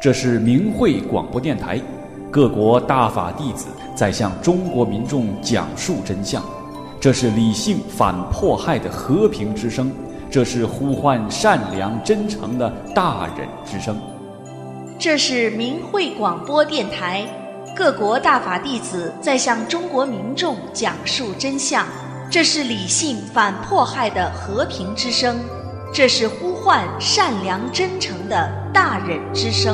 这是明慧广播电台，各国大法弟子在向中国民众讲述真相。这是理性反迫害的和平之声，这是呼唤善良真诚的大忍之声。 这是明慧广播电台，各国大法弟子在向中国民众讲述真相。这是理性反迫害的和平之声，这是呼唤善良真诚的大忍之声。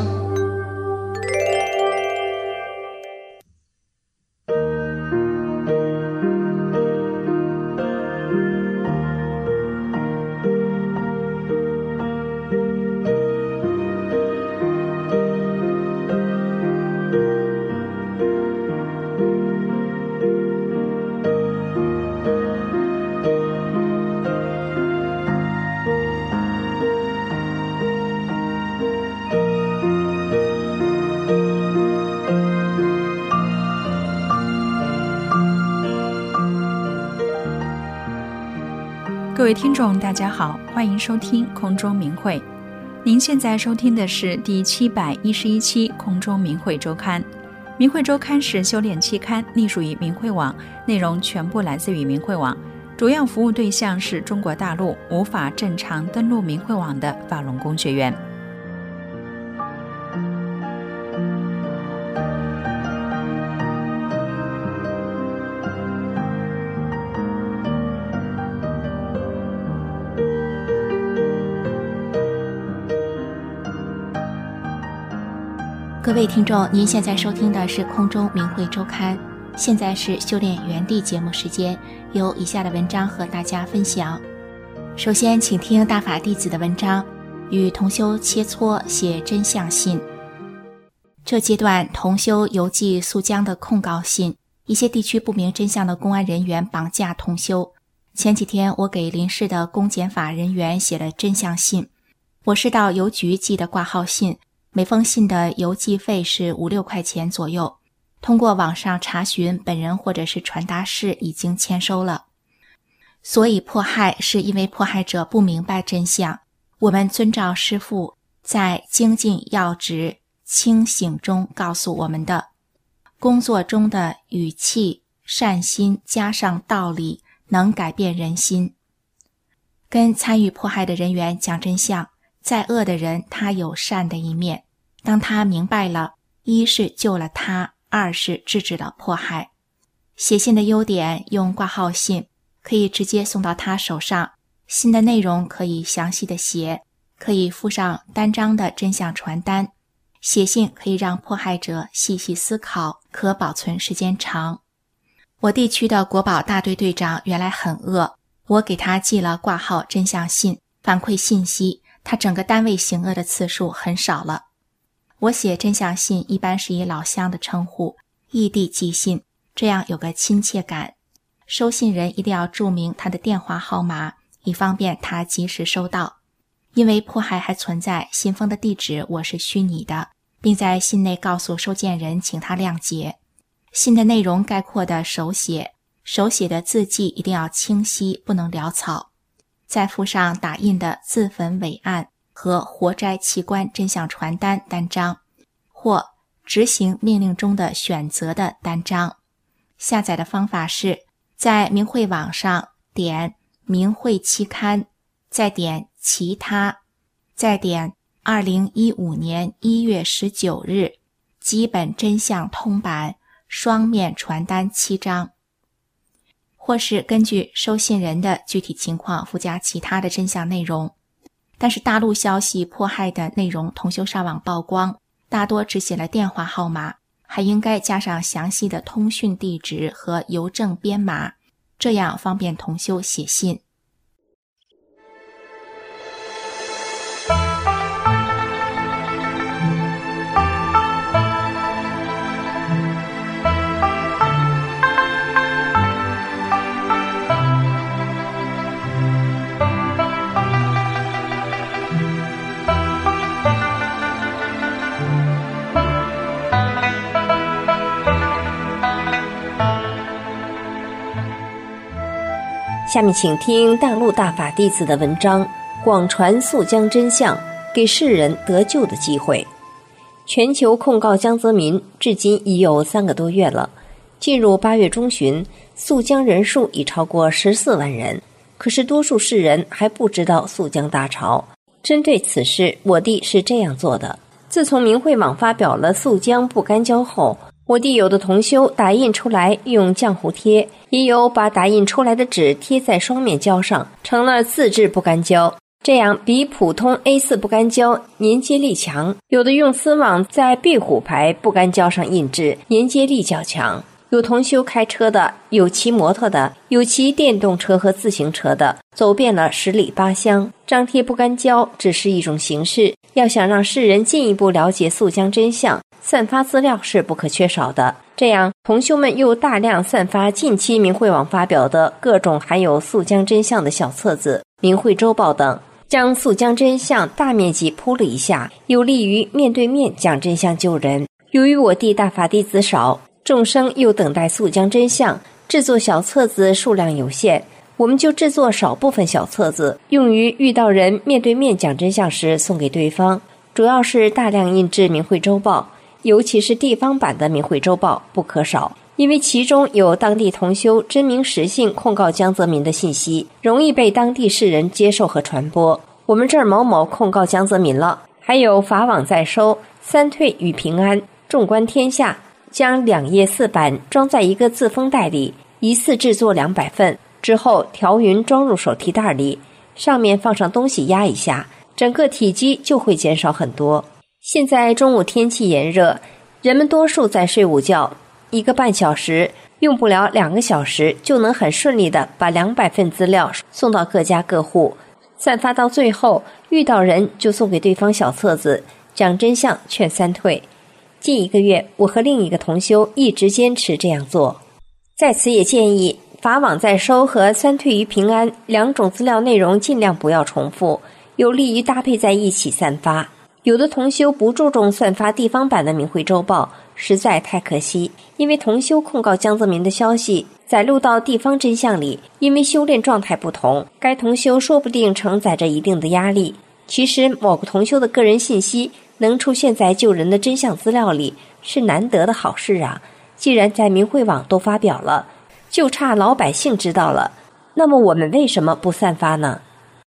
各位听众大家好，欢迎收听空中明慧。您现在收听的是第711期空中明慧周刊。明慧周刊是修炼期刊，隶属于明慧网，内容全部来自于明慧网，主要服务对象是中国大陆无法正常登录明慧网的法轮功学员。 各位听众，您现在收听的是空中明慧周刊，现在是修炼原地节目时间，由以下的文章和大家分享。首先请听大法弟子的文章，与同修切磋写真相信。这阶段同修邮寄肃江的控告信，一些地区不明真相的公安人员绑架同修。前几天我给邻市的公检法人员写了真相信，我是到邮局寄的挂号信，每封信的邮寄费是5-6块钱左右，通过网上查询，本人或者是传达室已经签收了。所以迫害是因为迫害者不明白真相，我们遵照师父在精进要旨清醒中告诉我们的，工作中的语气善心加上道理，能改变人心。跟参与迫害的人员讲真相，再恶的人他有善的一面，当他明白了，一是救了他，二是制止了迫害。写信的优点，用挂号信可以直接送到他手上，信的内容可以详细的写，可以附上单张的真相传单。写信可以让迫害者细细思考，可保存时间长。我地区的国保大队队长原来很恶，我给他寄了挂号真相信，反馈信息，他整个单位行恶的次数很少了。我写真相信一般是以老乡的称呼，异地寄信，这样有个亲切感。收信人一定要注明他的电话号码，以方便他及时收到。因为迫害还存在，信封的地址我是虚拟的，并在信内告诉收件人请他谅解。信的内容概括的手写的字迹一定要清晰，不能潦草。再附上打印的自焚伟案和活摘器官真相传单单张，或执行命令中的选择的单张。下载的方法是在明慧网上点明慧期刊，再点其他，再点2015年1月19日基本真相通版双面传单7张，或是根据收信人的具体情况附加其他的真相内容。但是大陆消息迫害的内容同修上网曝光，大多只写了电话号码，还应该加上详细的通讯地址和邮政编码，这样方便同修写信。 下面请听大陆大法弟子的文章，广传肃江真相，给世人得救的机会。 全球控告江泽民至今已有3个多月了。进入8月中旬，诉江人数已超过14万人，可是多数世人还不知道诉江大潮。针对此事，我弟是这样做的：自从明慧网发表了诉江不干胶后，我弟有的同修打印出来用浆糊贴，也有把打印出来的纸贴在双面胶上，成了自制不干胶，这样比普通 A4 不干胶粘接力强。有的用丝网在壁虎牌不干胶上印制，粘接力较强。有同修开车的，有骑摩托的，有骑电动车和自行车的，走遍了10里8乡。张贴不干胶只是一种形式，要想让世人进一步了解诉江真相，散发资料是不可缺少的。这样，同修们又大量散发近期明慧网发表的各种含有诉江真相的小册子、明慧周报等，将诉江真相大面积铺了一下，有利于面对面讲真相救人。由于我弟大法弟子少，众生又等待诉江真相，制作小册子数量有限，我们就制作少部分小册子，用于遇到人面对面讲真相时送给对方。主要是大量印制明慧周报，尤其是地方版的明慧周报不可少，因为其中有当地同修真名实姓控告江泽民的信息，容易被当地世人接受和传播。我们这儿某某控告江泽民了，还有法网在收、三退与平安、纵观天下，将2页4版装在一个自封袋里，一次制作200份，之后调匀装入手提袋里，上面放上东西压一下，整个体积就会减少很多。现在中午天气炎热，人们多数在睡午觉，1个半小时用不了2个小时就能很顺利地把200份资料送到各家各户，散发到最后，遇到人就送给对方小册子，讲真相劝三退。近1个月，我和另一个同修一直坚持这样做。在此也建议法网在收和三退于平安2种资料内容尽量不要重复，有利于搭配在一起散发。有的同修不注重散发地方版的明慧周报，实在太可惜，因为同修控告江泽民的消息载录到地方真相里，因为修炼状态不同，该同修说不定承载着一定的压力。其实某个同修的个人信息能出现在救人的真相资料里，是难得的好事啊。既然在明慧网都发表了，就差老百姓知道了，那么我们为什么不散发呢？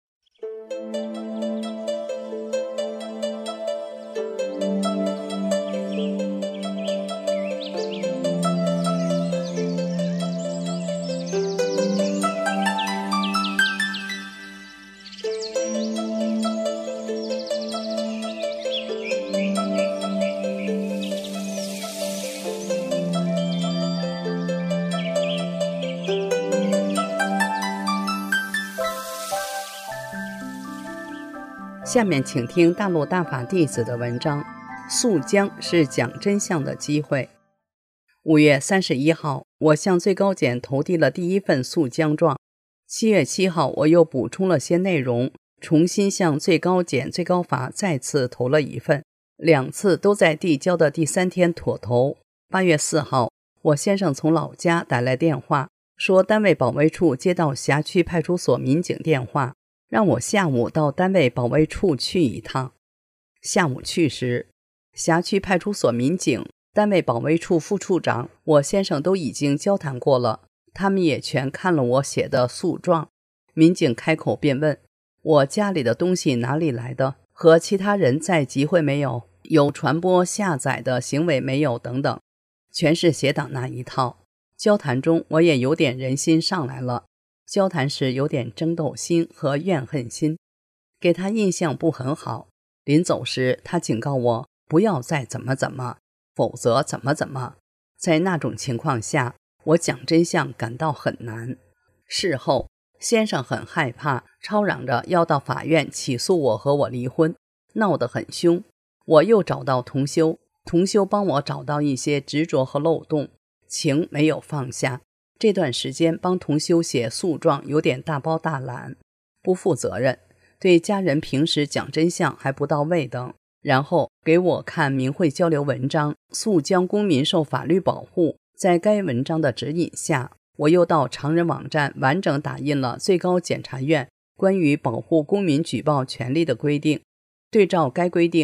下面请听大陆大法弟子的文章，诉江是讲真相的机会。5月31号，我向最高检投递了第1份诉江状。7月7号，我又补充了些内容，重新向最高检、最高法再次投了1份，2次都在递交的第3天妥投。8月4号，我先生从老家打来电话，说单位保卫处接到辖区派出所民警电话，让我下午到单位保卫处去一趟。下午去时，辖区派出所民警、单位保卫处副处长，我先生都已经交谈过了，他们也全看了我写的诉状。民警开口便问我家里的东西哪里来的，和其他人在集会没有，有传播下载的行为没有等等，全是邪党那一套。交谈中我也有点人心上来了，交谈时有点争斗心和怨恨心，给他印象不很好。临走时他警告我不要再怎么怎么，否则怎么怎么。在那种情况下，我讲真相感到很难。事后先生很害怕，吵嚷着要到法院起诉我和我离婚，闹得很凶。我又找到同修帮我找到一些执着和漏洞，情没有放下。这段时间帮同修写诉状有点大包大揽，不负责任，对家人平时讲真相还不到位等。然后给我看明慧交流文章，诉江公民受法律保护。在该文章的指引下，我又到常人网站完整打印了最高检察院关于保护公民举报权利的规定。对照该规定，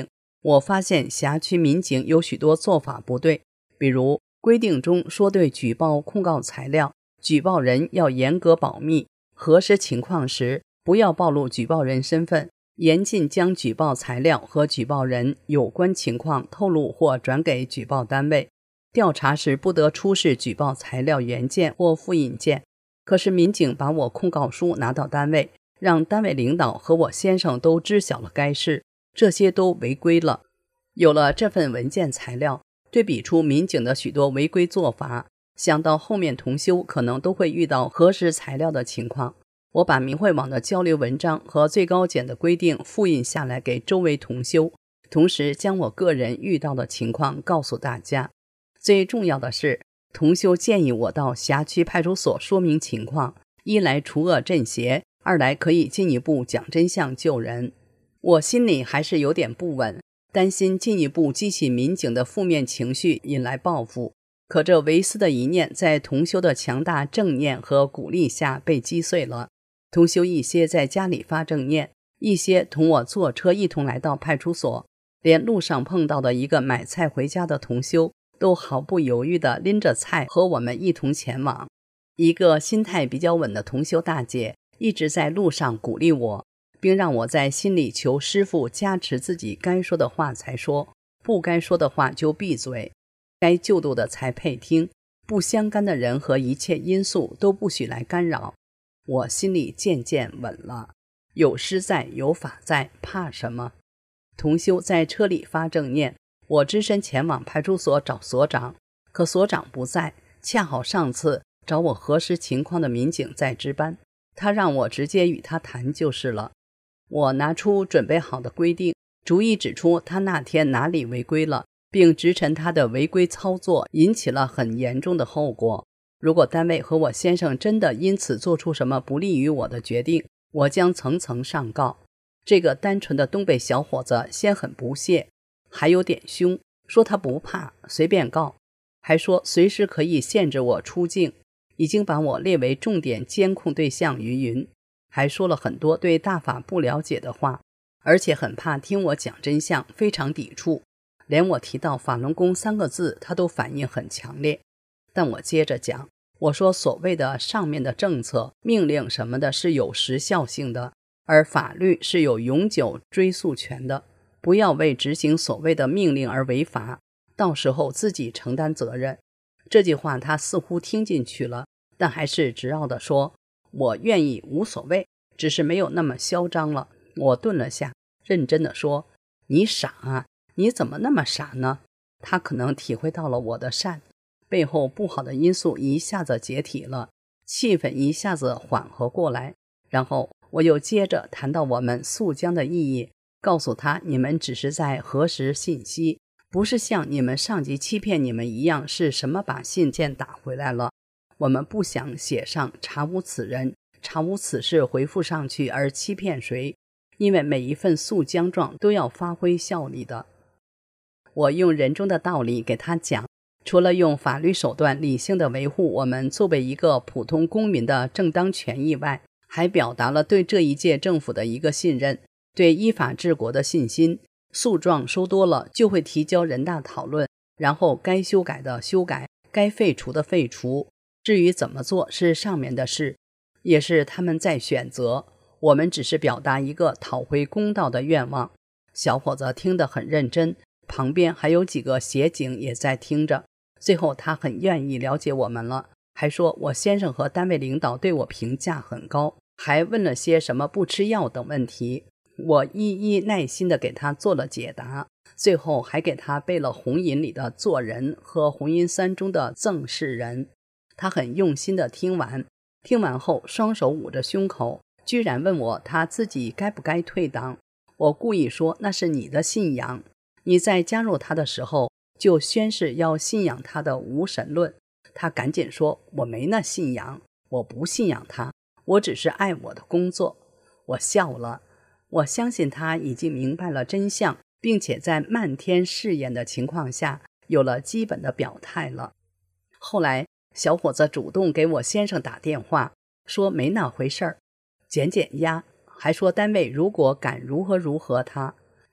我发现辖区民警有许多做法不对，比如规定中说对举报控告材料，举报人要严格保密，核实情况时不要暴露举报人身份，严禁将举报材料和举报人有关情况透露或转给举报单位，调查时不得出示举报材料原件或复印件。可是民警把我控告书拿到单位，让单位领导和我先生都知晓了该事，这些都违规了。有了这份文件材料，对比出民警的许多违规做法，想到后面同修可能都会遇到核实材料的情况，我把明慧网的交流文章和最高检的规定复印下来给周围同修，同时将我个人遇到的情况告诉大家。最重要的是，同修建议我到辖区派出所说明情况，一来除恶镇邪，二来可以进一步讲真相救人。我心里还是有点不稳，担心进一步激起民警的负面情绪，引来报复。可这唯私的一念在同修的强大正念和鼓励下被击碎了。同修一些在家里发正念，一些同我坐车一同来到派出所，连路上碰到的一个买菜回家的同修都毫不犹豫地拎着菜和我们一同前往。一个心态比较稳的同修大姐一直在路上鼓励我，并让我在心里求师父加持自己该说的话才说，不该说的话就闭嘴，该救度的才配听，不相干的人和一切因素都不许来干扰。我心里渐渐稳了，有师在，有法在，怕什么？同修在车里发正念，我只身前往派出所找所长，可所长不在，恰好上次找我核实情况的民警在值班，他让我直接与他谈就是了。我拿出准备好的规定，逐一指出他那天哪里违规了，并直陈他的违规操作引起了很严重的后果。如果单位和我先生真的因此做出什么不利于我的决定，我将层层上告。这个单纯的东北小伙子先很不屑，还有点凶，说他不怕，随便告，还说随时可以限制我出境，已经把我列为重点监控对象于云，还说了很多对大法不了解的话，而且很怕听我讲真相，非常抵触，连我提到法轮功3个字他都反应很强烈。但我接着讲，我说所谓的上面的政策命令什么的是有时效性的，而法律是有永久追诉权的，不要为执行所谓的命令而违法，到时候自己承担责任。这句话他似乎听进去了，但还是执拗地说，我愿意，无所谓，只是没有那么嚣张了。我顿了下，认真地说，你傻啊，你怎么那么傻呢？他可能体会到了我的善，背后不好的因素一下子解体了，气氛一下子缓和过来。然后我又接着谈到我们肃江的意义，告诉他，你们只是在核实信息，不是像你们上级欺骗你们一样，是什么把信件打回来了。我们不想写上查无此人，查无此事回复上去而欺骗谁，因为每一份肃江状都要发挥效力的。我用人中的道理给他讲，除了用法律手段理性的维护我们作为一个普通公民的正当权益外，还表达了对这一届政府的一个信任，对依法治国的信心。诉状收多了就会提交人大讨论，然后该修改的修改，该废除的废除，至于怎么做是上面的事，也是他们在选择，我们只是表达一个讨回公道的愿望。小伙子听得很认真，旁边还有几个协警也在听着。最后他很愿意了解我们了，还说我先生和单位领导对我评价很高，还问了些什么不吃药等问题，我一一耐心地给他做了解答，最后还给他背了红引里的做人和红引3中的赠世人。他很用心地听完后双手捂着胸口，居然问我他自己该不该退党。我故意说，那是你的信仰，你在加入他的时候就宣誓要信仰他的无神论。他赶紧说，我没那信仰，我不信仰他，我只是爱我的工作。我笑了，我相信他已经明白了真相，并且在漫天试验的情况下有了基本的表态了。后来小伙子主动给我先生打电话，说没那回事儿，减压，还说单位如果敢如何他，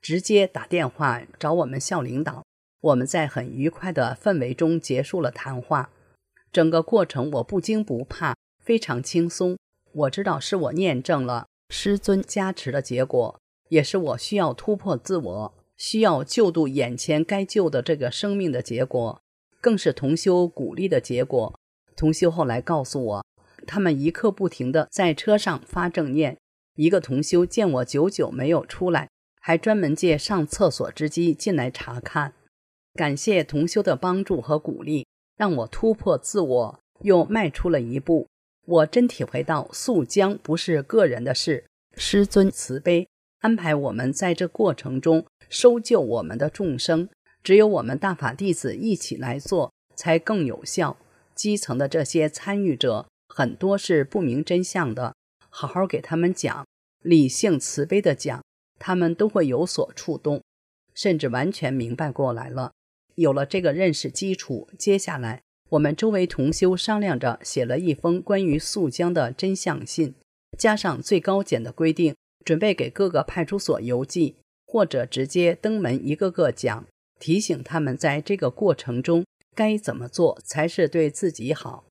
直接打电话找我们校领导。我们在很愉快的氛围中结束了谈话。整个过程我不惊不怕，非常轻松。我知道是我验证了师尊加持的结果，也是我需要突破自我，需要救度眼前该救的这个生命的结果，更是同修鼓励的结果。同修后来告诉我，他们一刻不停地在车上发正念。一个同修见我久久没有出来，还专门借上厕所之机进来查看。感谢同修的帮助和鼓励，让我突破自我，又迈出了一步。我真体会到速江不是个人的事，师尊慈悲安排我们在这过程中收救我们的众生，只有我们大法弟子一起来做才更有效。基层的这些参与者很多是不明真相的，好好给他们讲，理性慈悲的讲，他们都会有所触动，甚至完全明白过来了。有了这个认识基础，接下来我们周围同修商量着写了一封关于速江的真相信，加上最高检的规定，准备给各个派出所邮寄，或者直接登门一个个讲，提醒他们在这个过程中该怎么做才是对自己好。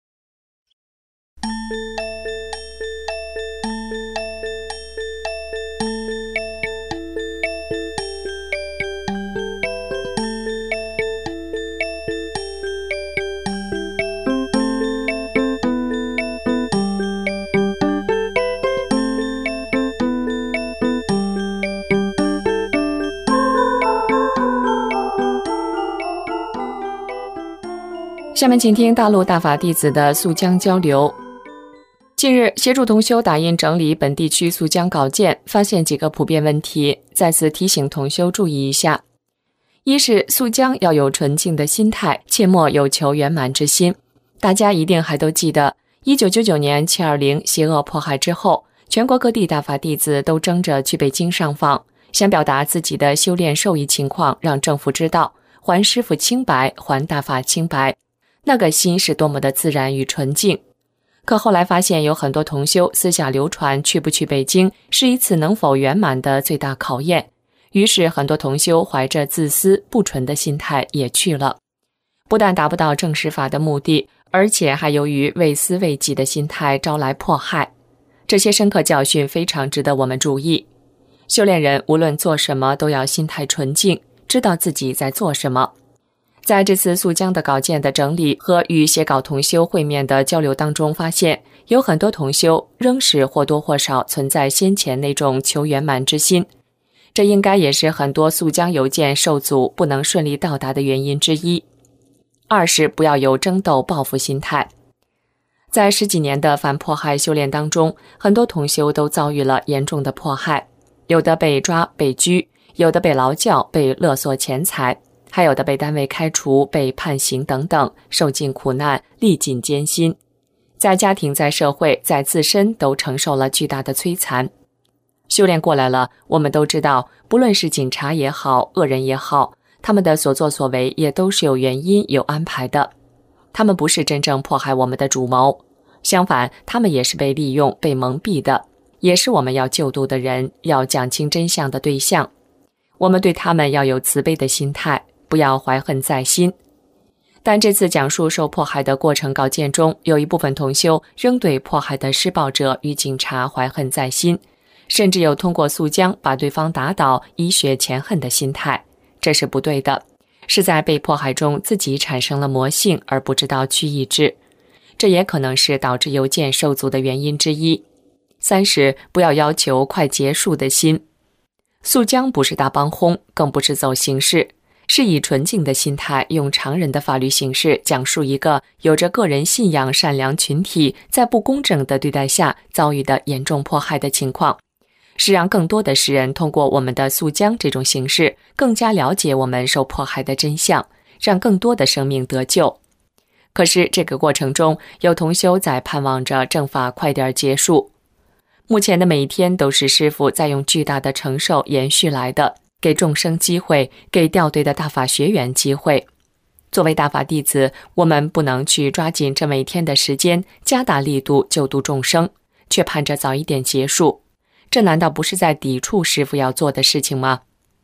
下面请听大陆大法弟子的速江交流。近日，协助同修打印整理本地区速江稿件，发现几个普遍问题，在此提醒同修注意一下。一是速江要有纯净的心态，切莫有求圆满之心。大家一定还都记得1999年720邪恶迫害之后，全国各地大法弟子都争着去北京上访，想表达自己的修炼受益情况，让政府知道，还师父清白，还大法清白。那个心是多么的自然与纯净。可后来发现有很多同修私下流传去不去北京是一次能否圆满的最大考验，于是很多同修怀着自私不纯的心态也去了，不但达不到正实法的目的，而且还由于为私为己的心态招来迫害。这些深刻教训非常值得我们注意。修炼人无论做什么都要心态纯净，知道自己在做什么。在这次速江的稿件的整理和与写稿同修会面的交流当中，发现有很多同修仍是或多或少存在先前那种求圆满之心，这应该也是很多速江邮件受阻不能顺利到达的原因之一。二是不要有争斗报复心态。在10几年的反迫害修炼当中，很多同修都遭遇了严重的迫害，有的被抓被拘，有的被劳教被勒索钱财，还有的被单位开除被判刑等等，受尽苦难，历尽艰辛，在家庭在社会在自身都承受了巨大的摧残。修炼过来了，我们都知道，不论是警察也好，恶人也好，他们的所作所为也都是有原因有安排的，他们不是真正迫害我们的主谋，相反，他们也是被利用被蒙蔽的，也是我们要救度的人，要讲清真相的对象。我们对他们要有慈悲的心态，不要怀恨在心。但这次讲述受迫害的过程稿件中，有一部分同修仍对迫害的施暴者与警察怀恨在心，甚至有通过速江把对方打倒以雪前恨的心态，这是不对的，是在被迫害中自己产生了魔性而不知道去抑制，这也可能是导致邮件受阻的原因之一。三是不要要求快结束的心。速江不是大帮轰，更不是走形式，是以纯净的心态，用常人的法律形式讲述一个有着个人信仰善良群体在不公正的对待下遭遇的严重迫害的情况，是让更多的世人通过我们的速江这种形式更加了解我们受迫害的真相，让更多的生命得救。可是这个过程中，有同修在盼望着正法快点结束。目前的每一天都是师父在用巨大的承受延续来的，给众生机会，给掉队的大法学员机会。作为大法弟子，我们不能去抓紧这每天的时间，加大力度救度众生，却盼着早一点结束，这难道不是在抵触师父要做的事情吗？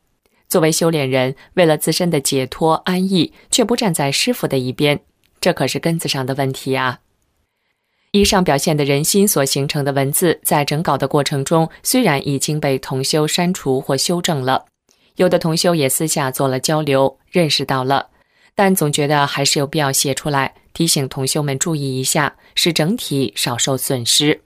作为修炼人，为了自身的解脱安逸，却不站在师父的一边，这可是根子上的问题啊。以上表现的人心所形成的文字，在整稿的过程中，虽然已经被同修删除或修正了，有的同修也私下做了交流，认识到了，但总觉得还是有必要写出来，提醒同修们注意一下，使整体少受损失。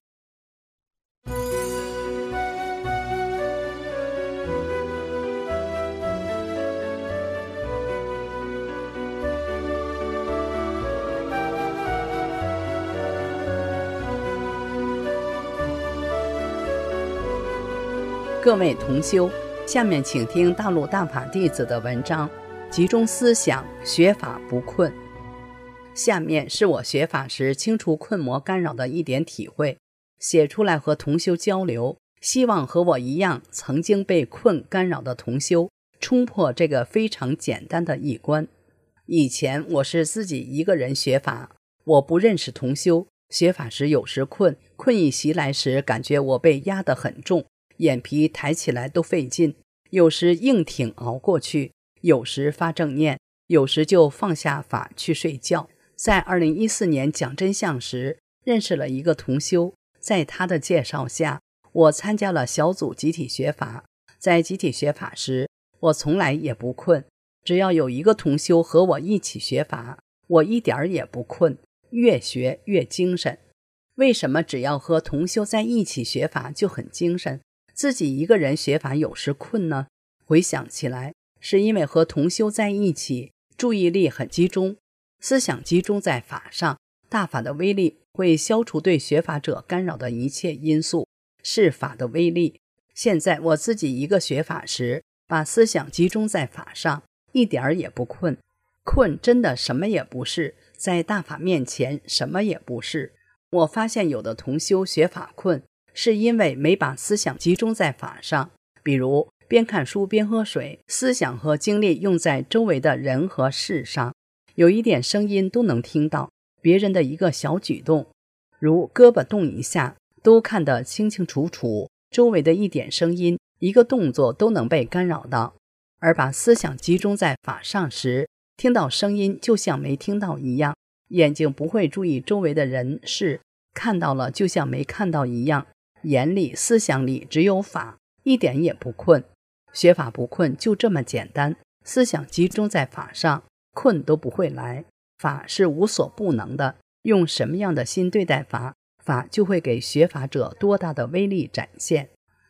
各位同修，下面请听大陆大法弟子的文章，集中思想，学法不困。下面是我学法时清除困魔干扰的一点体会，写出来和同修交流，希望和我一样曾经被困干扰的同修冲破这个非常简单的一关。以前我是自己一个人学法，我不认识同修，学法时有时困意袭来时，感觉我被压得很重，眼皮抬起来都费劲，有时硬挺熬过去，有时发正念，有时就放下法去睡觉。在2014年讲真相时，认识了一个同修，在他的介绍下，我参加了小组集体学法。在集体学法时，我从来也不困，只要有一个同修和我一起学法，我一点也不困，越学越精神。为什么只要和同修在一起学法就很精神，自己一个人学法有时困呢？回想起来，是因为和同修在一起，注意力很集中，思想集中在法上，大法的威力会消除对学法者干扰的一切因素，是法的威力。现在我自己一个学法时，把思想集中在法上，一点也不困。困真的什么也不是，在大法面前什么也不是。我发现有的同修学法困，是因为没把思想集中在法上，比如边看书边喝水，思想和精力用在周围的人和事上，有一点声音都能听到，别人的一个小举动，如胳膊动一下，都看得清清楚楚，周围的一点声音，一个动作都能被干扰到。而把思想集中在法上时，听到声音就像没听到一样，眼睛不会注意周围的人事，看到了就像没看到一样，眼里思想里只有法，一点也不困。学法不困就这么简单，思想集中在法上，困都不会来。法是无所不能的，用什么样的心对待法，法就会给学法者多大的威力展现。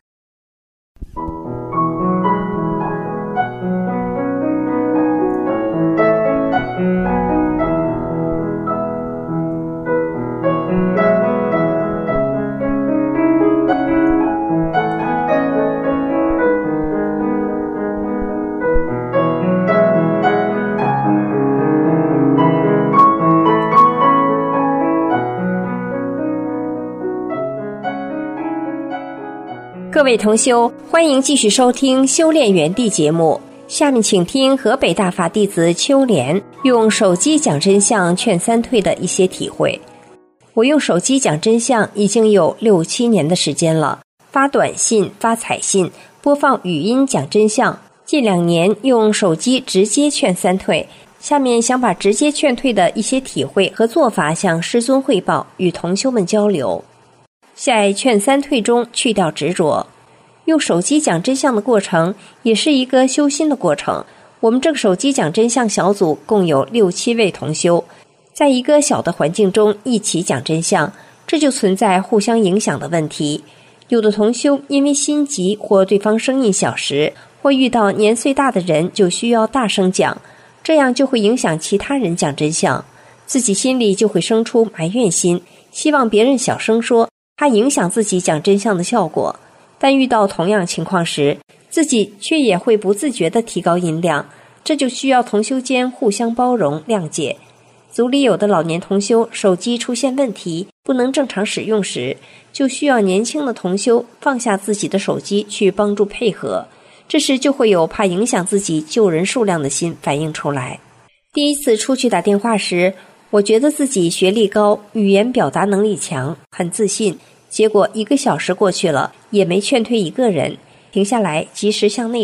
各位同修，欢迎继续收听修炼园地节目。下面请听河北大法弟子秋莲用手机讲真相劝三退的一些体会。我用手机讲真相已经有6-7年的时间了，发短信、发彩信、播放语音讲真相。近2年用手机直接劝三退，下面想把直接劝退的一些体会和做法向师尊汇报，与同修们交流。在劝三退中去掉执着，用手机讲真相的过程也是一个修心的过程。我们这个手机讲真相小组共有6-7位同修，在一个小的环境中一起讲真相，这就存在互相影响的问题。有的同修因为心急或对方声音小时，或遇到年岁大的人就需要大声讲，这样就会影响其他人讲真相，自己心里就会生出埋怨心，希望别人小声说，怕影响自己讲真相的效果。但遇到同样情况时，自己却也会不自觉地提高音量，这就需要同修间互相包容谅解。组里有的老年同修手机出现问题，不能正常使用时，就需要年轻的同修放下自己的手机去帮助配合，这时就会有怕影响自己救人数量的心反映出来。第一次出去打电话时，我觉得自己学历高，语言表达能力强，很自信，结果1个小时过去了，也没劝退一个人。停下来及时向内找，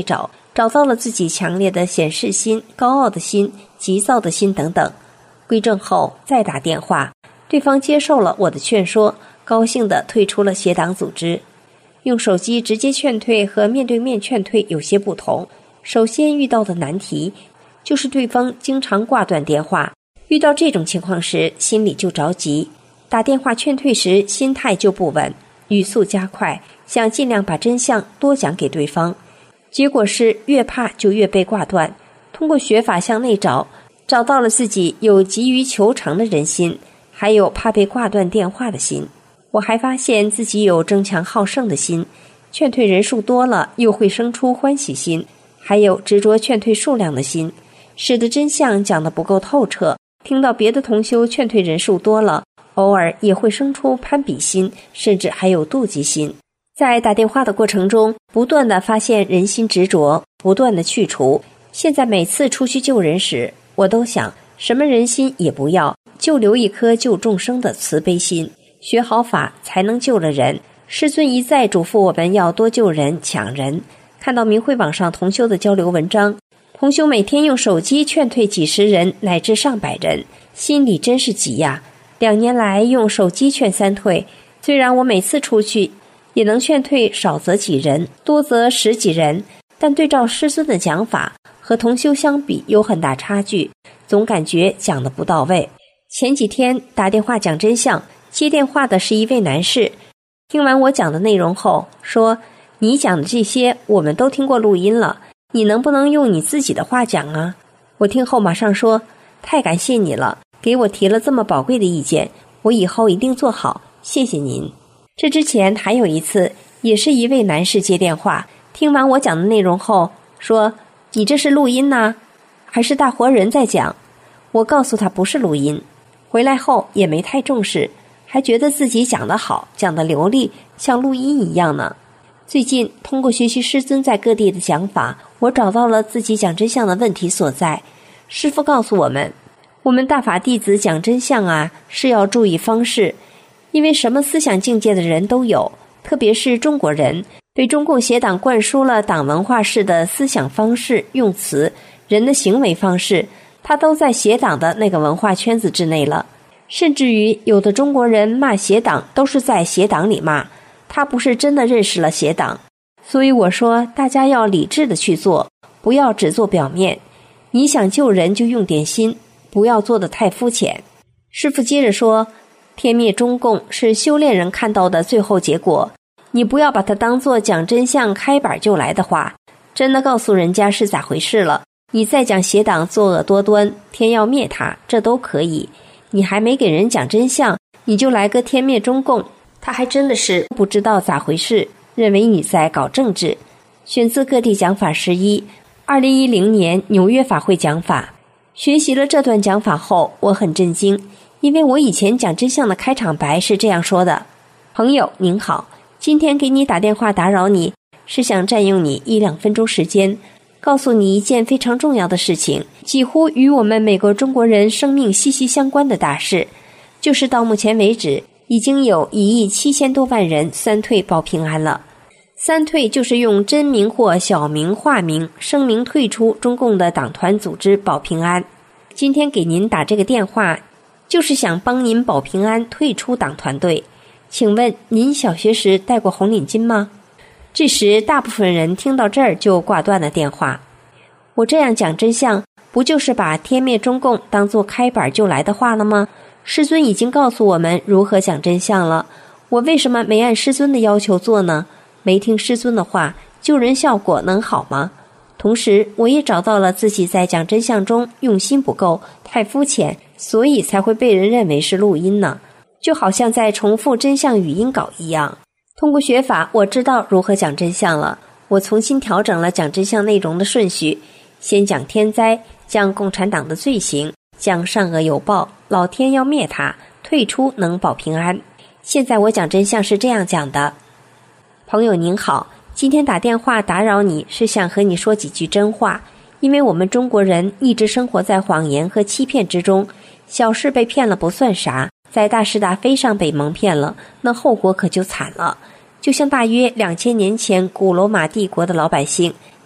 找到了自己强烈的显示心、高傲的心、急躁的心等等。归正后再打电话，对方接受了我的劝说，高兴地退出了协党组织。用手机直接劝退和面对面劝退有些不同。首先遇到的难题就是对方经常挂断电话，遇到这种情况时心里就着急，打电话劝退时心态就不稳，语速加快，想尽量把真相多讲给对方，结果是越怕就越被挂断。通过学法向内找到了自己有急于求成的人心，还有怕被挂断电话的心。我还发现自己有争强好胜的心，劝退人数多了又会生出欢喜心，还有执着劝退数量的心，使得真相讲得不够透彻。听到别的同修劝退人数多了，偶尔也会生出攀比心，甚至还有妒忌心。在打电话的过程中，不断地发现人心执着，不断地去除。现在每次出去救人时，我都想什么人心也不要，就留一颗救众生的慈悲心。学好法才能救了人。师尊一再嘱咐我们要多救人抢人。看到明慧网上同修的交流文章，同修每天用手机劝退几十人乃至上百人，心里真是急呀。2年来用手机劝3退，虽然我每次出去也能劝退少则几人，多则10几人，但对照师尊的讲法和同修相比有很大差距，总感觉讲得不到位。前几天打电话讲真相，接电话的是一位男士，听完我讲的内容后说，你讲的这些我们都听过录音了，你能不能用你自己的话讲啊？我听后马上说，太感谢你了，给我提了这么宝贵的意见，我以后一定做好，谢谢您。这之前还有一次，也是一位男士接电话，听完我讲的内容后说，你这是录音呐，还是大活人在讲？我告诉他不是录音，回来后也没太重视，还觉得自己讲得好，讲得流利，像录音一样呢。最近通过学习师尊在各地的讲法，我找到了自己讲真相的问题所在。师父告诉我们大法弟子讲真相啊，是要注意方式，因为什么思想境界的人都有，特别是中国人，被中共邪党灌输了党文化式的思想方式、用词、人的行为方式，他都在邪党的那个文化圈子之内了。甚至于有的中国人骂邪党都是在邪党里骂，他不是真的认识了邪党。所以我说大家要理智的去做，不要只做表面，你想救人就用点心，不要做得太肤浅。师父接着说，天灭中共是修炼人看到的最后结果，你不要把它当作讲真相开板就来的话，真的告诉人家是咋回事了，你再讲邪党作恶多端，天要灭他，这都可以。你还没给人讲真相，你就来个天灭中共，他还真的是不知道咋回事，认为你在搞政治。选自各地讲法11 2010年纽约法会讲法。学习了这段讲法后，我很震惊，因为我以前讲真相的开场白是这样说的，朋友您好，今天给你打电话打扰你，是想占用你1-2分钟时间，告诉你一件非常重要的事情，几乎与我们每个中国人生命息息相关的大事，就是到目前为止已经有1亿7000多万人3退报平安了。3退就是用真名或小名化名声明退出中共的党团组织保平安。今天给您打这个电话，就是想帮您保平安退出党团队。请问您小学时戴过红领巾吗？这时大部分人听到这儿就挂断了电话。我这样讲真相，不就是把天灭中共当作开板就来的话了吗？师尊已经告诉我们如何讲真相了，我为什么没按师尊的要求做呢？没听师尊的话，救人效果能好吗？同时我也找到了自己在讲真相中用心不够，太肤浅，所以才会被人认为是录音呢，就好像在重复真相语音稿一样。通过学法，我知道如何讲真相了。我重新调整了讲真相内容的顺序，先讲天灾，讲共产党的罪行，讲善恶有报，老天要灭他，退出能保平安。现在我讲真相是这样讲的，朋友您好，今天打电话打扰你，是想和你说几句真话。因为我们中国人一直生活在谎言和欺骗之中，小事被骗了不算啥，在大是大非上被蒙骗了，那后果可就惨了。就像大约2000年前古罗马帝国的老百姓，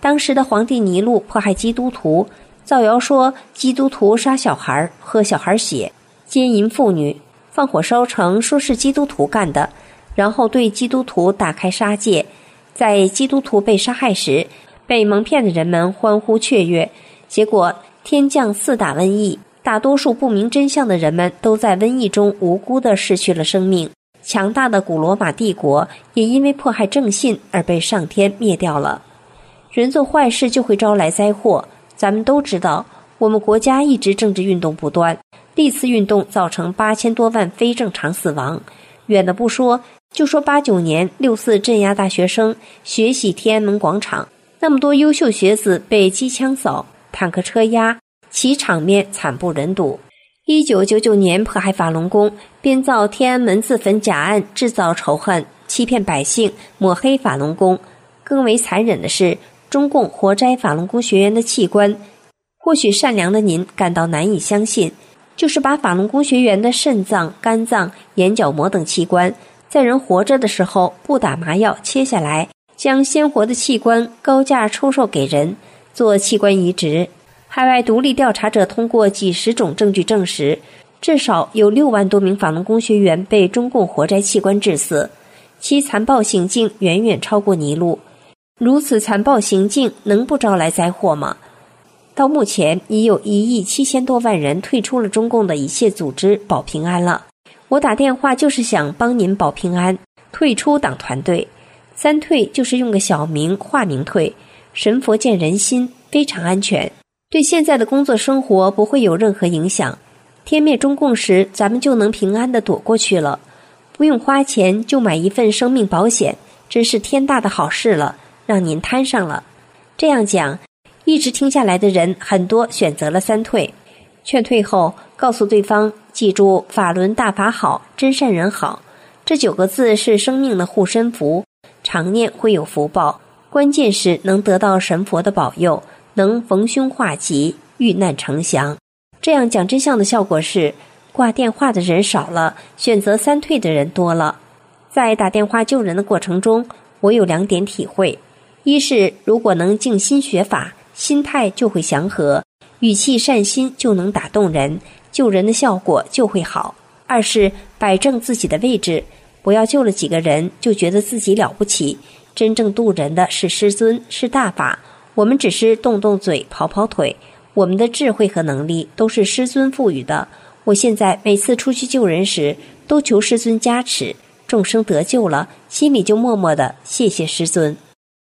当时的皇帝尼禄迫害基督徒，造谣说基督徒杀小孩、喝小孩血、奸淫妇女，放火烧城，说是基督徒干的，然后对基督徒大开杀戒。在基督徒被杀害时，被蒙骗的人们欢呼雀跃，结果天降4大瘟疫，大多数不明真相的人们都在瘟疫中无辜地失去了生命。强大的古罗马帝国也因为迫害正信而被上天灭掉了。人做坏事就会招来灾祸，咱们都知道，我们国家一直政治运动不断，历次运动造成8000多万非正常死亡。远的不说，就说89年6·4镇压大学生学习天安门广场，那么多优秀学子被机枪扫、坦克车压，其场面惨不忍睹。1999年迫害法轮功，编造天安门自焚假案，制造仇恨，欺骗百姓，抹黑法轮功。更为残忍的是，中共活摘法轮功学员的器官。或许善良的您感到难以相信，就是把法轮功学员的肾脏、肝脏、眼角膜等器官，在人活着的时候不打麻药切下来，将鲜活的器官高价出售给人，做器官移植。海外独立调查者通过几十种证据证实，至少有6万多名法轮功学员被中共活摘器官致死，其残暴行径远远超过尼禄。如此残暴行径能不招来灾祸吗？到目前已有1亿7000多万人退出了中共的一切组织保平安了。我打电话就是想帮您保平安，退出党团队。3退就是用个小名化名退，神佛见人心，非常安全，对现在的工作生活不会有任何影响。天灭中共时，咱们就能平安地躲过去了，不用花钱就买一份生命保险，真是天大的好事了，让您摊上了。这样讲，一直听下来的人很多选择了3退。劝退后告诉对方，记住法轮大法好，真善人好，这9个字是生命的护身符，常念会有福报，关键是能得到神佛的保佑，能逢凶化吉，遇难成祥。这样讲真相的效果是，挂电话的人少了，选择3退的人多了。在打电话救人的过程中，我有2点体会：一是如果能静心学法，心态就会祥和，语气善心就能打动人，救人的效果就会好；二是摆正自己的位置，不要救了几个人就觉得自己了不起，真正渡人的是师尊，是大法，我们只是动动嘴跑跑腿，我们的智慧和能力都是师尊赋予的。我现在每次出去救人时，都求师尊加持，众生得救了，心里就默默的谢谢师尊。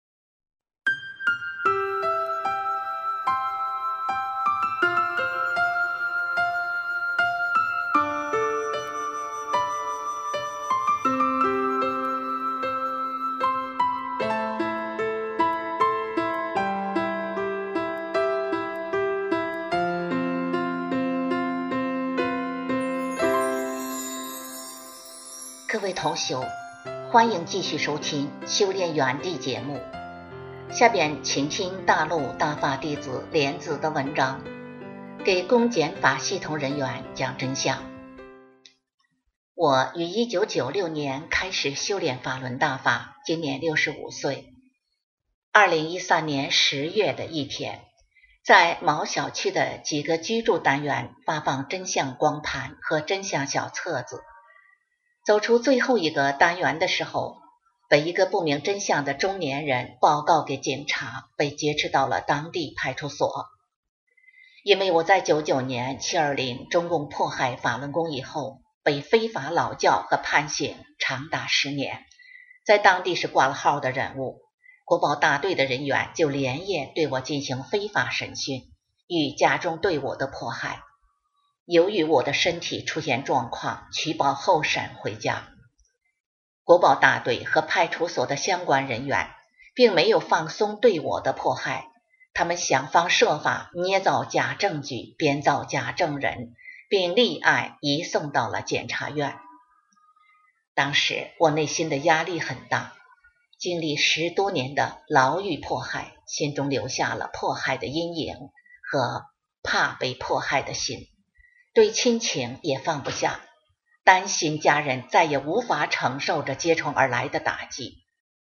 各位同修，欢迎继续收听修炼原地节目。下边请听大陆大法弟子莲子的文章，给公检法系统人员讲真相。我于1996年开始修炼法轮大法，今年65岁。2013年10月的一天，在某小区的几个居住单元发放真相光盘和真相小册子。走出最后一个单元的时候，被一个不明真相的中年人报告给警察，被劫持到了当地派出所。因为我在99年720中共迫害法轮功以后，被非法劳教和判刑长达10年，在当地是挂了号的人物。国保大队的人员就连夜对我进行非法审讯，欲加重对我的迫害。由于我的身体出现状况，取保候审回家。国保大队和派出所的相关人员并没有放松对我的迫害，他们想方设法捏造假证据，编造假证人，并立案移送到了检察院。当时我内心的压力很大，经历10多年的牢狱迫害，心中留下了迫害的阴影和怕被迫害的心，对亲情也放不下，担心家人再也无法承受着接踵而来的打击。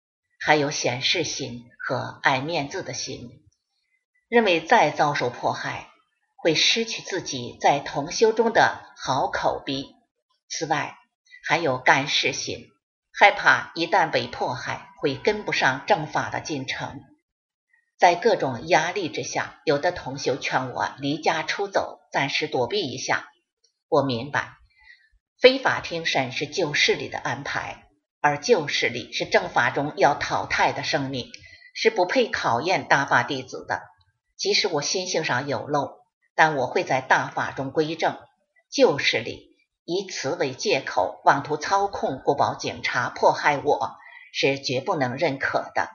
还有显示心和爱面子的心，认为再遭受迫害会失去自己在同修中的好口碑。此外，还有干事心，害怕一旦被迫害会跟不上正法的进程。在各种压力之下，有的同修劝我离家出走，暂时躲避一下。我明白，非法听审是旧势力的安排，而旧势力是正法中要淘汰的生命，是不配考验大法弟子的。即使我心性上有漏，但我会在大法中归正。旧势力以此为借口，妄图操控国保警察迫害我，是绝不能认可的。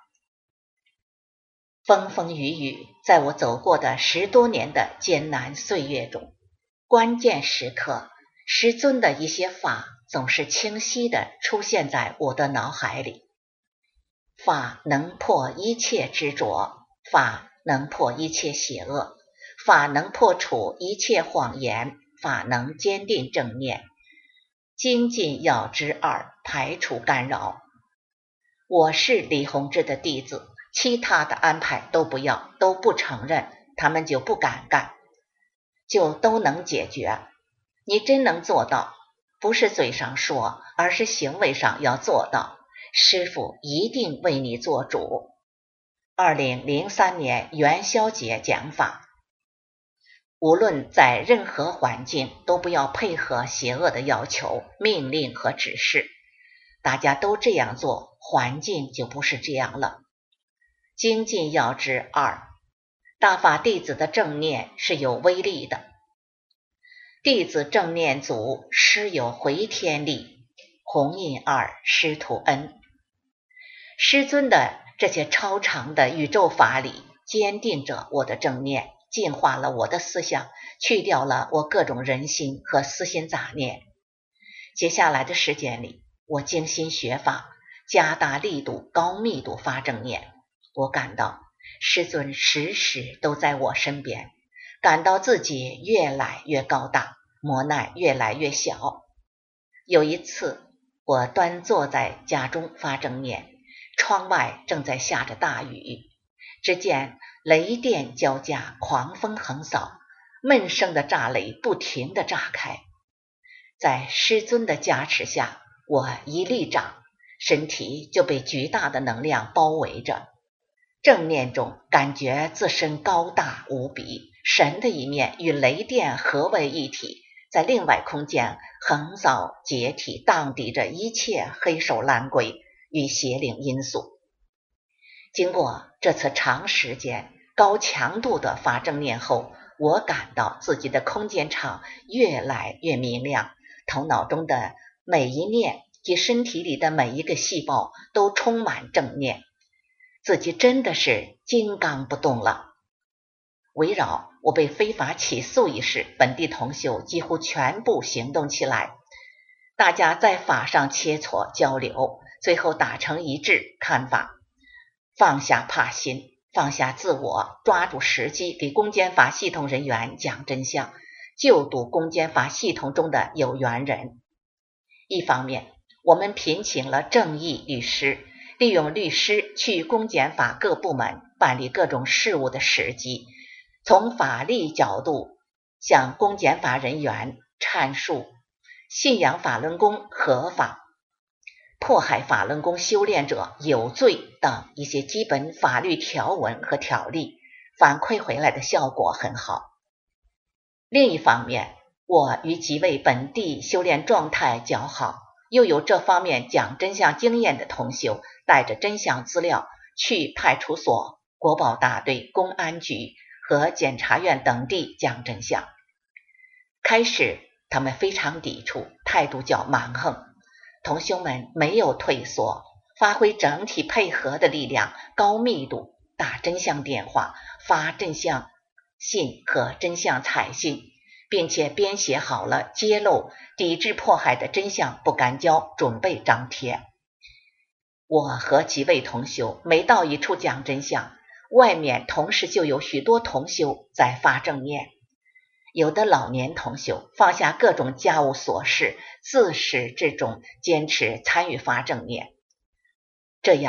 风风雨雨，在我走过的10多年的艰难岁月中，关键时刻，师尊的一些法总是清晰地出现在我的脑海里。法能破一切执着，法能破一切邪恶，法能破除一切谎言，法能坚定正念。精进要之2，排除干扰。我是李洪志的弟子，其他的安排都不要，都不承认，他们就不敢干，就都能解决。你真能做到，不是嘴上说，而是行为上要做到，师父一定为你做主。2003年元宵节讲法，无论在任何环境，都不要配合邪恶的要求、命令和指示。大家都这样做，环境就不是这样了。精进要之2，大法弟子的正念是有威力的。弟子正念足，师有回天力。弘印2，师徒恩。师尊的这些超长的宇宙法理，坚定着我的正念，净化了我的思想，去掉了我各种人心和私心杂念。接下来的时间里，我精心学法，加大力度，高密度发正念。我感到师尊时时都在我身边，感到自己越来越高大，磨难越来越小。有一次，我端坐在家中发正念，窗外正在下着大雨，只见雷电交加，狂风横扫，闷声的炸雷不停地炸开。在师尊的加持下，我一立掌，身体就被巨大的能量包围着。正念中感觉自身高大无比，神的一面与雷电合为一体，在另外空间横扫解体，荡涤着一切黑手蓝鬼与邪灵因素。经过这次长时间高强度的发正念后，我感到自己的空间场越来越明亮，头脑中的每一念及身体里的每一个细胞都充满正念，自己真的是金刚不动了。围绕我被非法起诉一事，本地同修几乎全部行动起来，大家在法上切磋交流，最后达成一致看法，放下怕心，放下自我，抓住时机给公检法系统人员讲真相，救度公检法系统中的有缘人。一方面，我们聘请了正义律师，利用律师去公检法各部门办理各种事务的时机，从法律角度向公检法人员阐述信仰法轮功合法、迫害法轮功修炼者有罪等一些基本法律条文和条例，反馈回来的效果很好。另一方面，我与几位本地修炼状态较好，又有这方面讲真相经验的同修，带着真相资料去派出所、国保大队、公安局和检察院等地讲真相。开始他们非常抵触，态度较蛮横，同修们没有退缩，发挥整体配合的力量，高密度打真相电话，发真相信和真相彩信，并且编写好了揭露抵制迫害的真相不敢交，准备张贴。我和几位同修每到一处讲真相，外面同时就有许多同修在发正念。有的老年同修放下各种家务琐事，自始至终坚持参与发正念。这样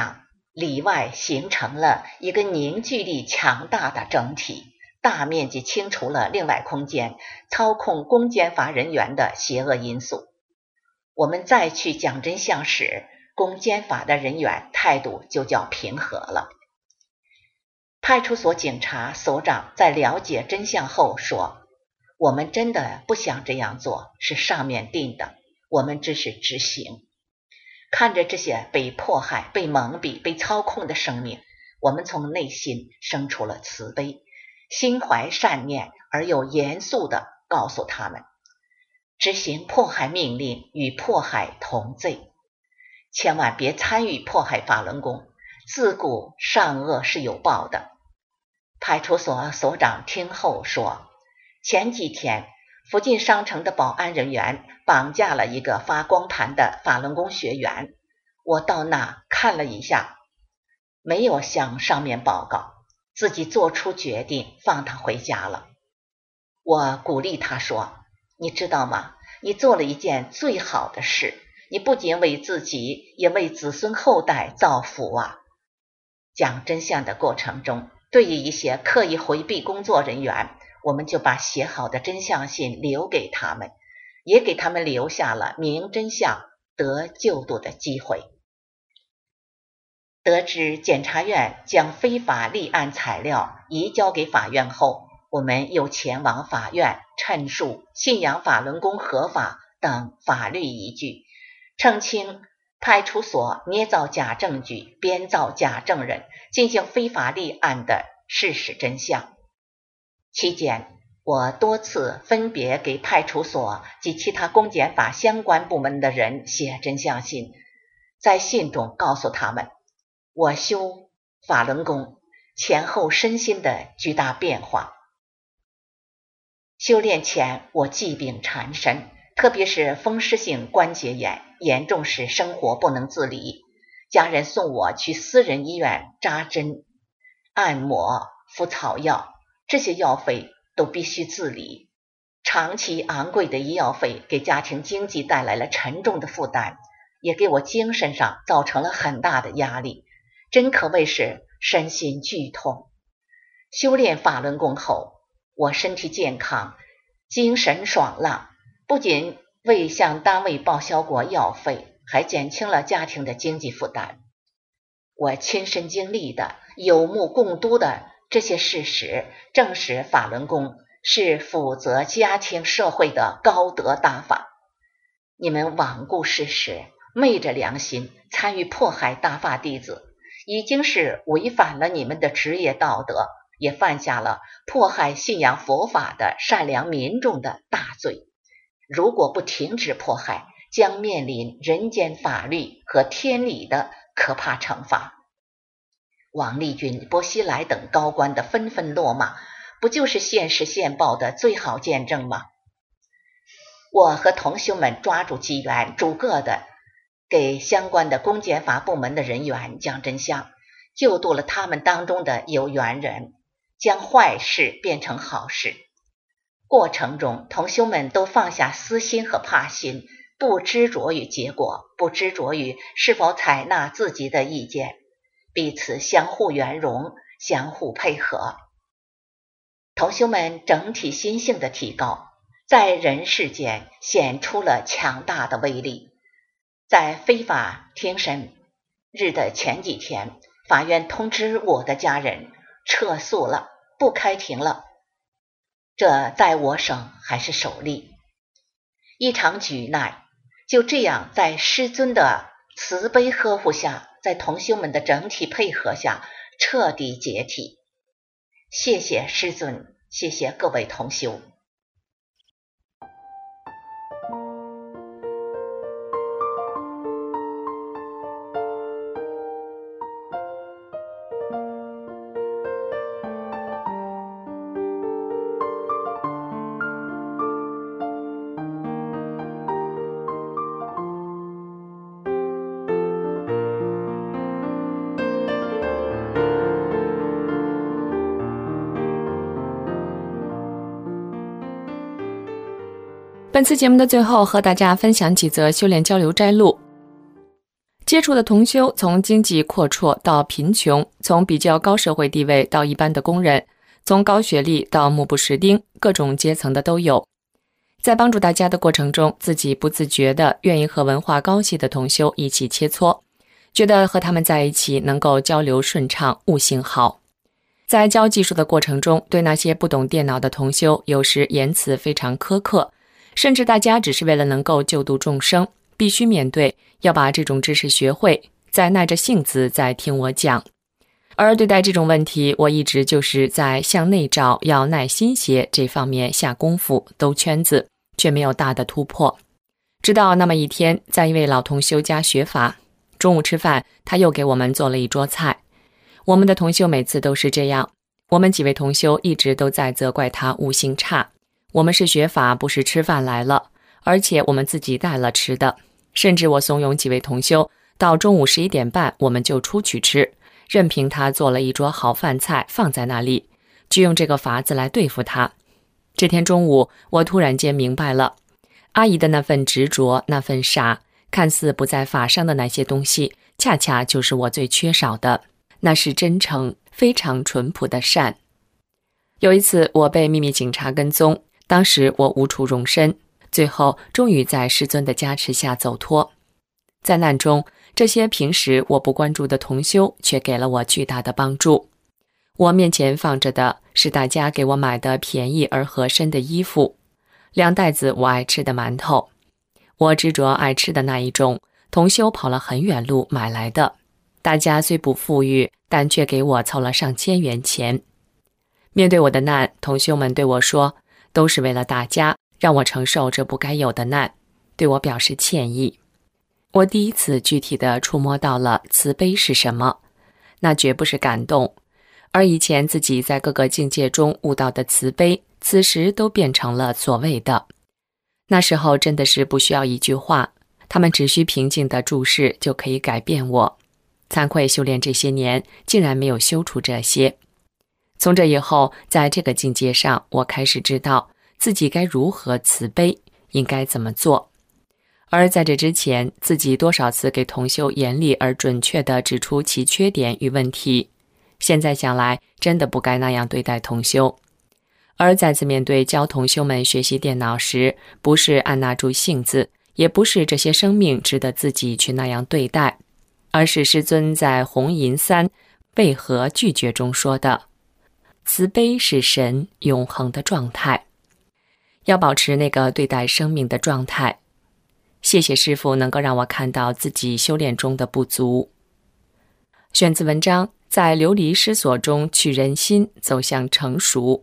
里外形成了一个凝聚力强大的整体，大面积清除了另外空间操控公检法人员的邪恶因素。我们再去讲真相时，公检法的人员态度就叫平和了。派出所警察所长在了解真相后说，我们真的不想这样做，是上面定的，我们只是执行。看着这些被迫害、被蒙蔽、被操控的生命，我们从内心生出了慈悲，心怀善念而又严肃地告诉他们，执行迫害命令与迫害同罪，千万别参与迫害法轮功，自古善恶是有报的。派出所所长听后说，前几天附近商城的保安人员绑架了一个发光盘的法轮功学员，我到那看了一下，没有向上面报告，自己做出决定放他回家了。我鼓励他说，你知道吗？你做了一件最好的事，你不仅为自己，也为子孙后代造福啊！讲真相的过程中，对于一些刻意回避工作人员，我们就把写好的真相信留给他们，也给他们留下了明真相、得救度的机会。得知检察院将非法立案材料移交给法院后，我们又前往法院陈述信仰法轮功合法等法律依据，澄清派出所捏造假证据、编造假证人，进行非法立案的事实真相。期间，我多次分别给派出所及其他公检法相关部门的人写真相信，在信中告诉他们，我修法轮功前后身心的巨大变化。修炼前，我疾病缠身，特别是风湿性关节炎，严重时生活不能自理，家人送我去私人医院扎针、按摩、服草药，这些药费都必须自理。长期昂贵的医药费给家庭经济带来了沉重的负担，也给我精神上造成了很大的压力，真可谓是身心俱痛。修炼法轮功后，我身体健康，精神爽朗，不仅未向单位报销过药费，还减轻了家庭的经济负担。我亲身经历的、有目共睹的这些事实，证实法轮功是负责家庭社会的高德大法。你们罔顾事实，昧着良心参与迫害大法弟子，已经是违反了你们的职业道德，也犯下了迫害信仰佛法的善良民众的大罪。如果不停止迫害，将面临人间法律和天理的可怕惩罚。王立军、薄熙来等高官的纷纷落马，不就是现实现报的最好见证吗？我和同修们抓住机缘，逐个的给相关的公检法部门的人员讲真相，救度了他们当中的有缘人，将坏事变成好事。过程中，同修们都放下私心和怕心，不执着于结果，不执着于是否采纳自己的意见，彼此相互圆融，相互配合。同修们整体心性的提高，在人世间显出了强大的威力。在非法庭审日的前几天，法院通知我的家人撤诉了，不开庭了。这在我省还是首例。一场举难就这样在师尊的慈悲呵护下，在同修们的整体配合下彻底解体。谢谢师尊，谢谢各位同修。 本次节目的最后，和大家分享几则修炼交流摘录。 接触的同修从经济阔绰到贫穷，从比较高社会地位到一般的工人，从高学历到目不识丁，各种阶层的都有。在帮助大家的过程中，自己不自觉地愿意和文化高系的同修一起切磋，觉得和他们在一起能够交流顺畅，悟性好。在教技术的过程中，对那些不懂电脑的同修，有时言辞非常苛刻，甚至大家只是为了能够救度众生，必须面对，要把这种知识学会，再耐着性子再听我讲。而对待这种问题，我一直就是在向内找，要耐心些这方面下功夫，兜圈子，却没有大的突破。直到那么一天，在一位老同修家学法，中午吃饭，他又给我们做了一桌菜。我们的同修每次都是这样，我们几位同修一直都在责怪他悟性差。我们是学法，不是吃饭来了，而且我们自己带了吃的，甚至我怂恿几位同修，到中午11点半我们就出去吃，任凭他做了一桌好饭菜放在那里，就用这个法子来对付他。这天中午，我突然间明白了，阿姨的那份执着，那份傻，看似不在法上的那些东西，恰恰就是我最缺少的，那是真诚，非常淳朴的善。有一次我被秘密警察跟踪，当时我无处容身，最后终于在师尊的加持下走脱。在难中，这些平时我不关注的同修却给了我巨大的帮助。我面前放着的是大家给我买的便宜而合身的衣服，2袋子我爱吃的馒头。我执着爱吃的那一种，同修跑了很远路买来的。大家虽不富裕，但却给我凑了上千元钱。面对我的难，同修们对我说，都是为了大家，让我承受这不该有的难，对我表示歉意。我第一次具体地触摸到了慈悲是什么，那绝不是感动，而以前自己在各个境界中悟到的慈悲，此时都变成了所谓的。那时候真的是不需要一句话，他们只需平静的注视就可以改变我。惭愧修炼这些年，竟然没有修出这些。从这以后，在这个境界上，我开始知道自己该如何慈悲，应该怎么做。而在这之前，自己多少次给同修严厉而准确地指出其缺点与问题，现在想来，真的不该那样对待同修。而再次面对教同修们学习电脑时，不是按捺住性子，也不是这些生命值得自己去那样对待，而是师尊在红银3为何拒绝中说的，慈悲是神永恒的状态，要保持那个对待生命的状态。谢谢师父能够让我看到自己修炼中的不足。选自文章，在流离失所中去人心，走向成熟。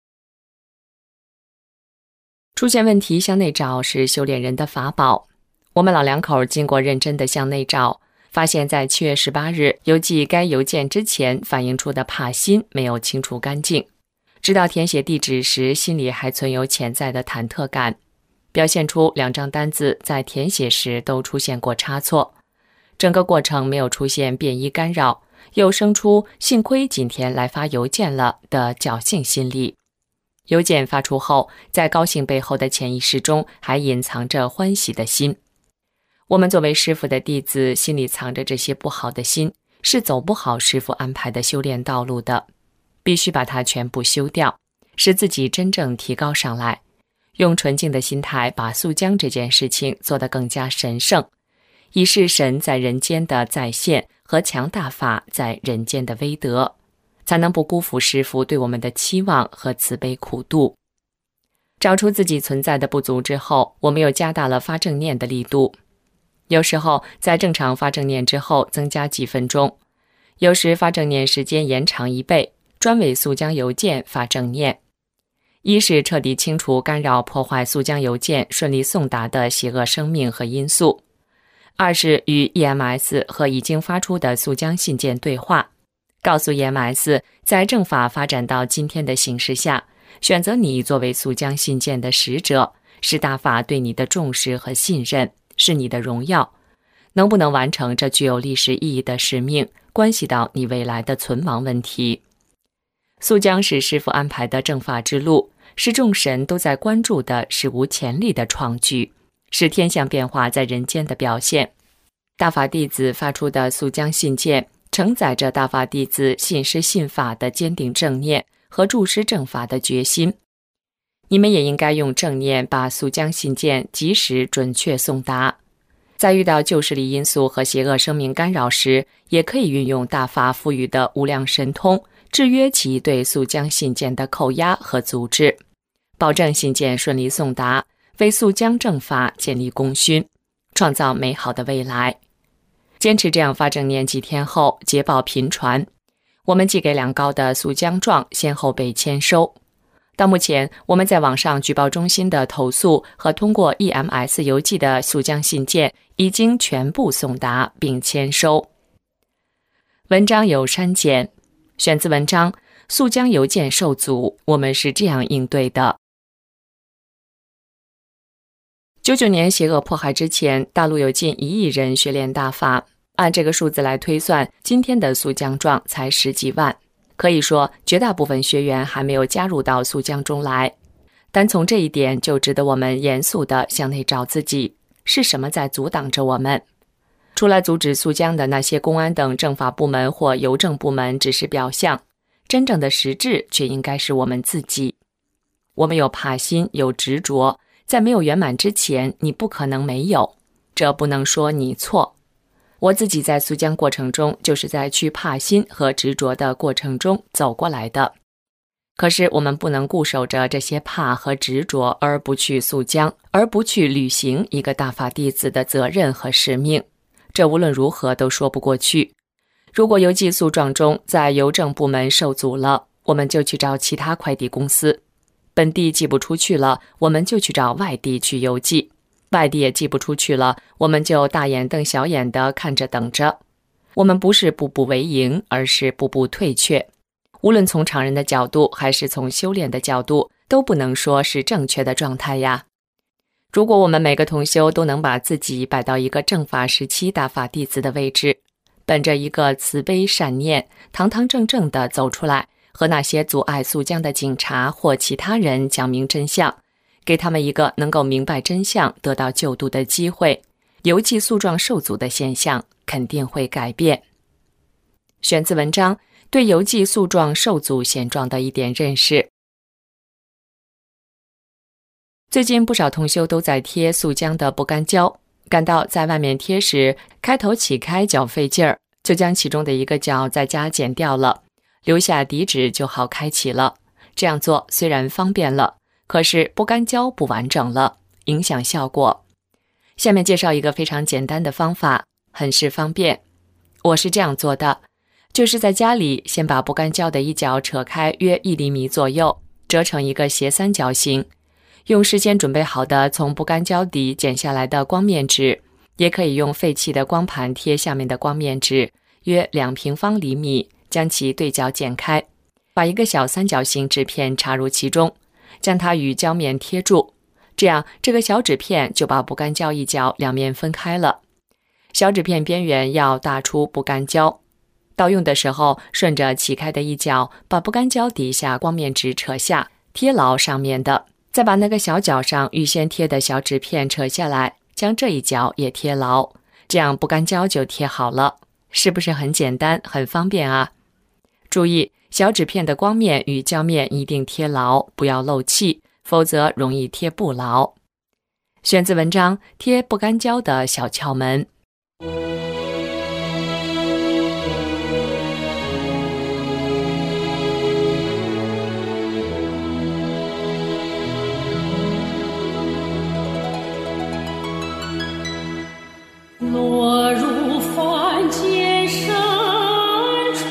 出现问题向内找是修炼人的法宝。我们老两口经过认真的向内找，发现在7月18日邮寄该邮件之前反映出的怕心没有清除干净，直到填写地址时，心里还存有潜在的忐忑感，表现出2张单子在填写时都出现过差错，整个过程没有出现便衣干扰，又生出幸亏今天来发邮件了的侥幸心理。邮件发出后，在高兴背后的潜意识中还隐藏着欢喜的心。我们作为师父的弟子，心里藏着这些不好的心，是走不好师父安排的修炼道路的，必须把它全部修掉，使自己真正提高上来，用纯净的心态把速将这件事情做得更加神圣，以示神在人间的再现和强大法在人间的威德，才能不辜负师父对我们的期望和慈悲苦度。找出自己存在的不足之后，我们又加大了发正念的力度。有时候在正常发正念之后增加几分钟，有时发正念时间延长1倍，专为速将邮件发正念。一是彻底清除干扰破坏速将邮件顺利送达的邪恶生命和因素；二是与 EMS 和已经发出的速将信件对话，告诉 EMS 在正法发展到今天的形势下，选择你作为速将信件的使者，是大法对你的重视和信任，是你的荣耀。能不能完成这具有历史意义的使命，关系到你未来的存亡问题。速将是师父安排的正法之路，是众神都在关注的史无前例的创举，是天象变化在人间的表现。 大法弟子发出的肃江信件承载着大法弟子信师信法的坚定正念和助师正法的决心。你们也应该用正念把肃江信件及时准确送达。在遇到旧势力因素和邪恶声明干扰时，也可以运用大法赋予的无量神通，制约其对肃江信件的扣押和阻止，保证信件顺利送达，为肃江正法建立功勋，创造美好的未来。坚持这样发正念几天后，捷报频传，我们寄给两高的肃江状先后被签收。到目前，我们在网上举报中心的投诉和通过 EMS 邮寄的肃江信件已经全部送达并签收。文章有删减，选自文章《肃江邮件受阻，我们是这样应对的》。99年邪恶迫害之前，大陆有近1亿人学练大法，按这个数字来推算，今天的肃江状才10几万。可以说，绝大部分学员还没有加入到肃江中来。单从这一点就值得我们严肃地向内找自己，是什么在阻挡着我们？除了阻止肃江的那些公安等政法部门或邮政部门只是表象，真正的实质却应该是我们自己。我们有怕心，有执着，在没有圆满之前，你不可能没有，这不能说你错。我自己在肃江过程中，就是在去怕心和执着的过程中走过来的。可是我们不能固守着这些怕和执着而不去肃江，而不去履行一个大法弟子的责任和使命，这无论如何都说不过去。如果邮寄诉状中在邮政部门受阻了，我们就去找其他快递公司，本地寄不出去了，我们就去找外地去邮寄，外地也寄不出去了，我们就大眼瞪小眼地看着等着。我们不是步步为营，而是步步退却。无论从常人的角度还是从修炼的角度，都不能说是正确的状态呀。如果我们每个同修都能把自己摆到一个正法时期大法弟子的位置，本着一个慈悲善念，堂堂正正地走出来，和那些阻碍肃江的警察或其他人讲明真相，给他们一个能够明白真相、得到救度的机会，邮寄诉状受阻的现象肯定会改变。选自文章《对邮寄诉状受阻现状的一点认识》。最近不少同修都在贴肃江的不干胶，感到在外面贴时开头起开较费劲儿，就将其中的一个角在家剪掉了，留下底纸就好开启了。这样做虽然方便了，可是不干胶不完整了，影响效果。下面介绍一个非常简单的方法，很是方便。我是这样做的，就是在家里先把不干胶的一角扯开约1厘米左右，折成一个斜三角形，用事先准备好的从不干胶底剪下来的光面纸，也可以用废弃的光盘贴下面的光面纸，约2平方厘米，将其对角剪开，把一个小三角形纸片插入其中，将它与胶面贴住，这样这个小纸片就把不干胶一角两面分开了。小纸片边缘要打出不干胶，倒用的时候顺着起开的一角，把不干胶底下光面纸扯下，贴牢上面的，再把那个小角上预先贴的小纸片扯下来，将这一角也贴牢，这样不干胶就贴好了。是不是很简单很方便啊？注意，小纸片的光面与胶面一定贴牢，不要漏气，否则容易贴不牢。选自文章《贴不干胶的小窍门》。 落入凡间深处，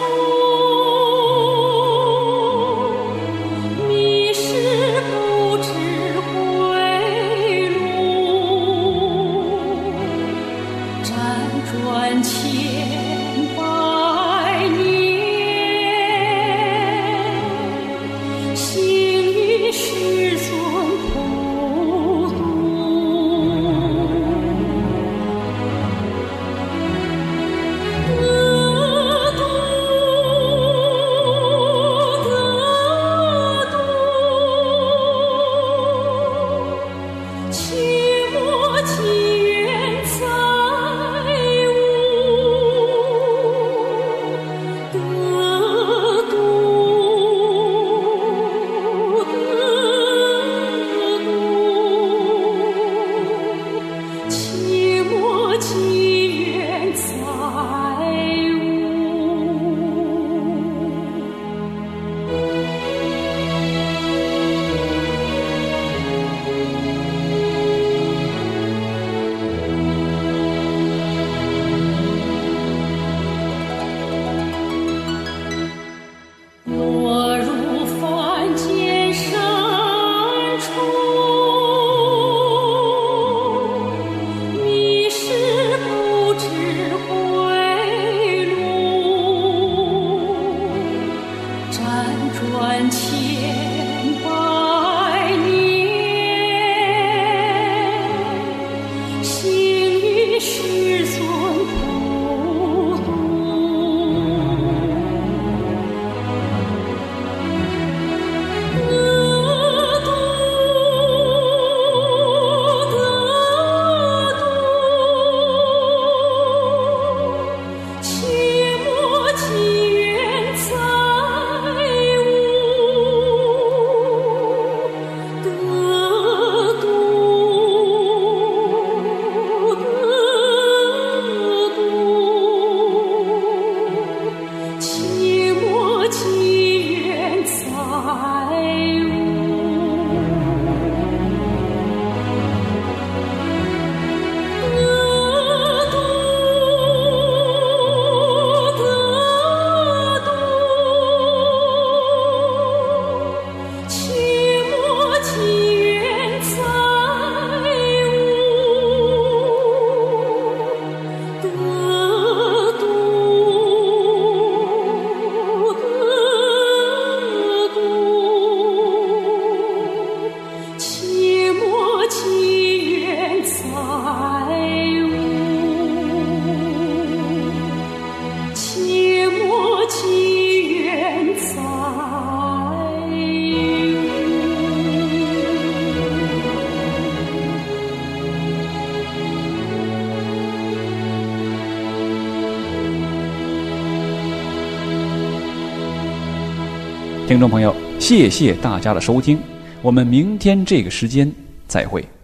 迷失不知归路，辗转千百年，行于世尊普度。情我情缘在我。 听众朋友，谢谢大家的收听，我们明天这个时间再会。